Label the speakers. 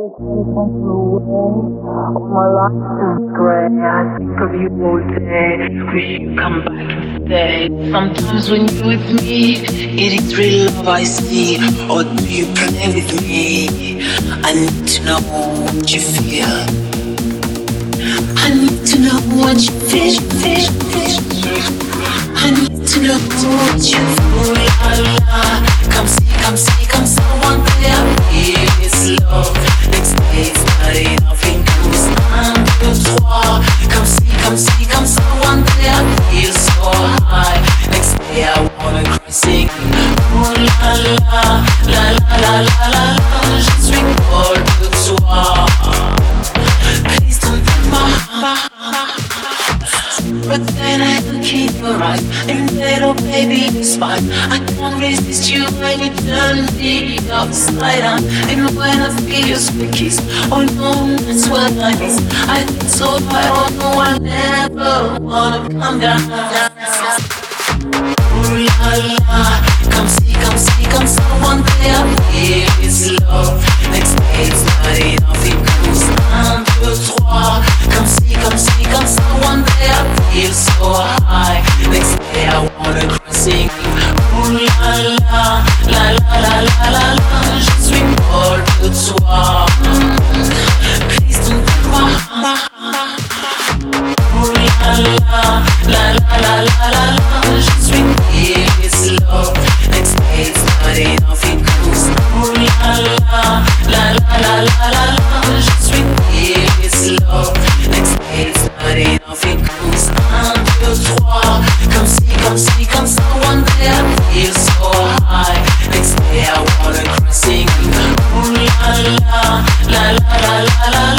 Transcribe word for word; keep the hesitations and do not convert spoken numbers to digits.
Speaker 1: All my life is grey. I think of you all day. Wish you come back and stay. Sometimes when you're with me, it is real love I see. Or do you play with me? I need to know what you feel. I need to know what you feel, feel, feel. I need to know what you feel. La la, come see, come see, come someone there. It's love. Next day it's not enough. Includes un, deux, trois. Come see, come see, come someone there. Feel so high. Next day I wanna cry singing. Oh la la, la la la la la la. Je suis folle de toi. Please don't break my heart. But then I look in your eyes and say, oh baby, it's fine. I can't resist you when you turn me upside down. And when I feel your sweet kiss, oh no, that's what I miss. I think so, but oh no, I never wanna come down. Oh la la, come see, come see, come someone there. Here is love. Next day it's not enough. It goes un, deux, trois. Come see, come see, come someone there. Feel so high. Next day I wanna cry singing. Oh la la, la la la la la la. Je suis folle de toi. Please don't break my heart. Oh la la, la la la la la la. Je suis here, it's love. Next day it's not enough. It goes. Oh la la, la la la la la la. Je suis here, it's love. Next day it's not enough. It goes. Un, deux, trois. Come see, come see, come someone there. Feel so high. Next day I wanna cry singing. Oh la la, la la la la la.